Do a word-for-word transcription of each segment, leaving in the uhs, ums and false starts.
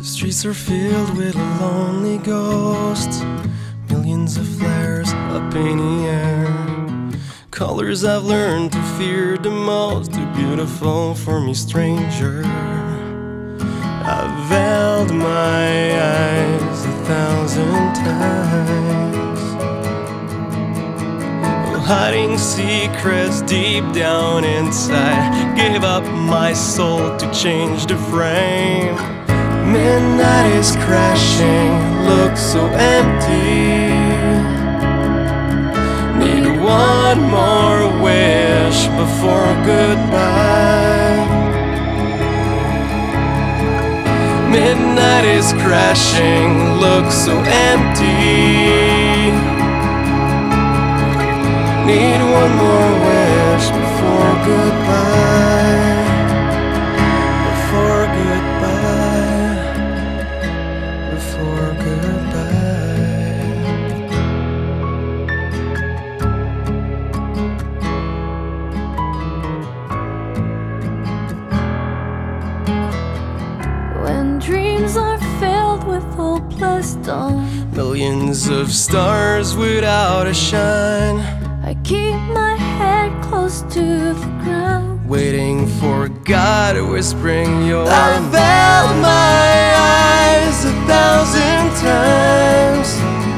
Streets are filled with lonely ghosts, millions of flares up in the air. Colors I've learned to fear the most, too beautiful for me, stranger. I've veiled my eyes a thousand times, hiding secrets deep down inside. Gave up my soul to change the frame. Midnight is crashing, looks so empty. Need one more wish before goodbye. Midnight is crashing, looks so empty. Need one more wish before goodbye. Before goodbye. Before goodbye. When dreams are filled with hopeless dawn, Millions of stars without a shine, I keep my head close to the ground, waiting for God whispering your I veiled my eyes a thousand times,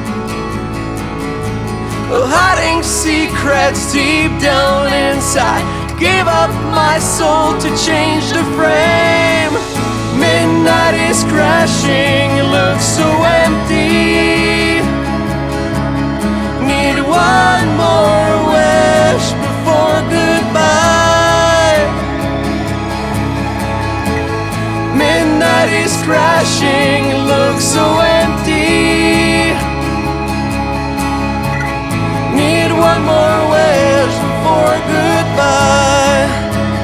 hiding secrets deep down inside. Give up my soul to change the frame. Midnight is crashing, it looks so empty. Need one more wish before goodbye. Midnight is crashing, it looks so empty. Need one more wish before goodbye.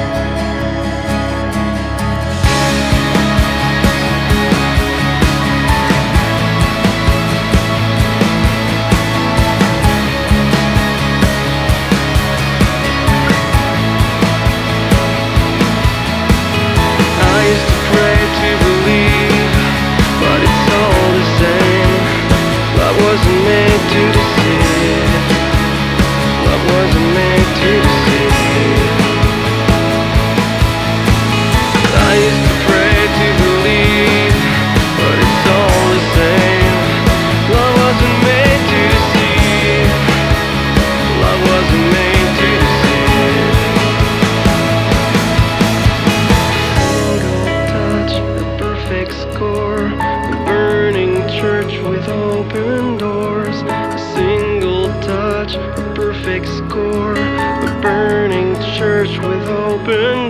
With open doors, a single touch, a perfect score. A burning church with open